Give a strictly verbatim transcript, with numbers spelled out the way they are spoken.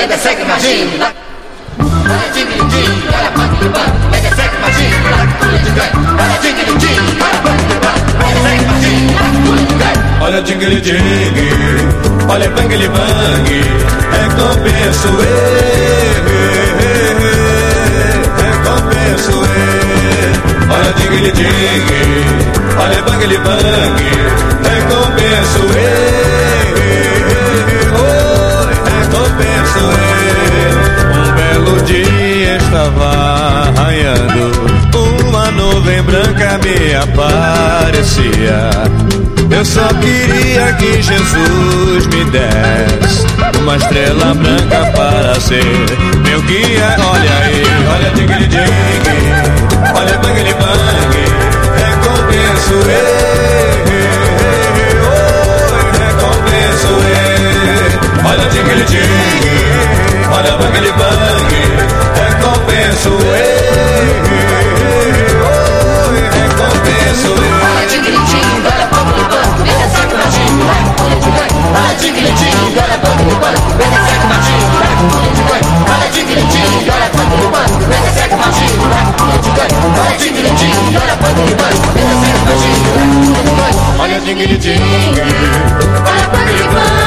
mega segue, imagina. Olha tigre-din, olha bang-bang, mega segue, imagina. Olha tigre-din, olha bang-bang, mega segue, imagina. Olha tigre-din, olha bang-bang, recompenso eu, recompenso eu. Olha tigre-din, olha bang-bang, recompenso eu, recompenso eu. Um belo dia estava raiando, uma nuvem branca me aparecia. Eu só queria que Jesus me desse uma estrela branca para ser meu guia. Olha aí, olha tigre-din, olha bang-bang, recompenso eu, recompenso eu. Olha tigre-din, olha bang-bang, recompenso eu, recompenso eu. Olha tigre-din, olha bang-bang, mega segue, imagina. Olha tigre-din, olha bang-bang, mega segue, imagina. Olha tigre-din, olha bang-bang, mega segue, imagina. Olha tigre-din, olha bang-bang, mega segue, imagina. Olha tigre-din, olha bang-bang.